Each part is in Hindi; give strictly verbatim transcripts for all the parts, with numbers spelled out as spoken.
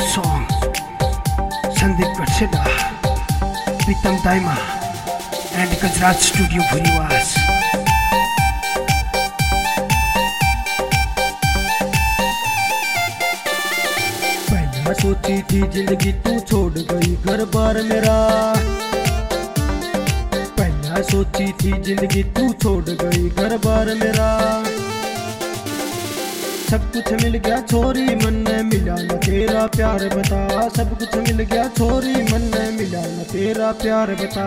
song Sandeep Katseda, Pritam Daima and Gajraj Studio Bhuriwas. पहला सोची थी जिंदगी तू छोड़ गई घर बार मेरा, पहला सोची थी जिंदगी तू छोड़ गई घर बार मेरा। सब कुछ मिल गया छोरी मन ने मिला न तेरा प्यार बता, सब कुछ मिल गया छोरी मन ने मिला न तेरा प्यार बता।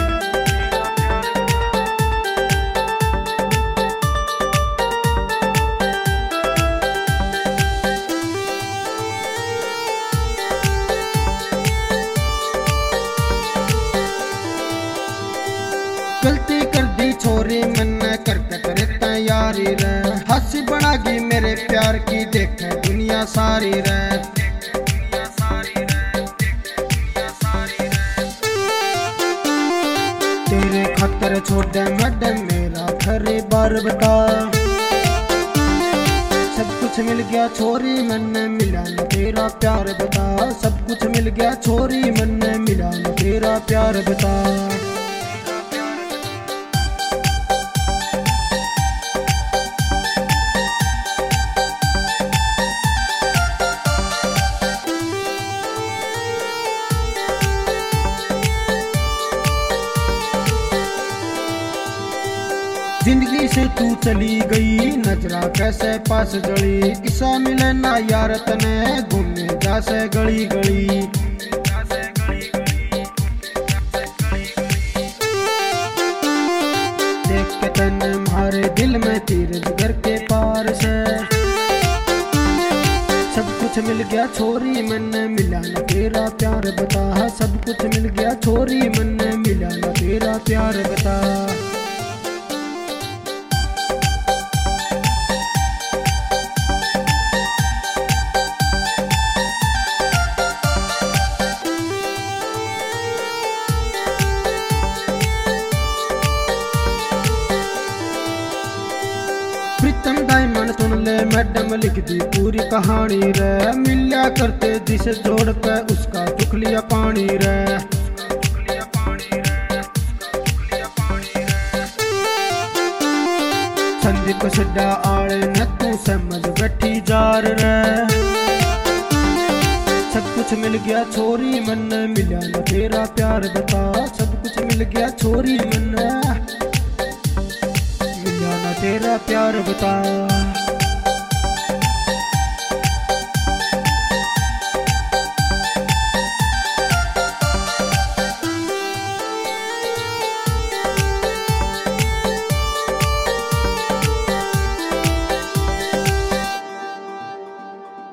गलती कर दी छोरी मन ने करके करता यारी रे, हंसी बनागी मेरे प्यार की देखे दुनिया सारी रे। तेरे खातर छोड़े मैडम मेरा घर बार बता, सब कुछ मिल गया छोरी मन ने मिला न तेरा प्यार बता, सब कुछ मिल गया छोरी मन ने मिला न तेरा प्यार बता। जिंदगी से तू चली गई नजरा कैसे पास जड़ी, किसा मिले ना यार तने घूमने जैसे गली गली। देख के तने मारे दिल में तीर जिगर के पार से, सब कुछ मिल गया छोरी मन ने मिला न तेरा प्यार बता, सब कुछ मिल गया छोरी मन ने मिला न तेरा प्यार बता। प्रीतम डायमंड सुन ले मैडम लिख दी पूरी कहानी रे, मिल्या करते जिसे जोड़ पे उसका दुख लिया पानी रे। संदीप कसेडा आड़े न तू समझ बैठी जार रे, सब कुछ मिल गया छोरी मन ने मिला न तेरा प्यार बता, सब कुछ मिल गया छोरी मन ने मिला न तेरा प्यार बता।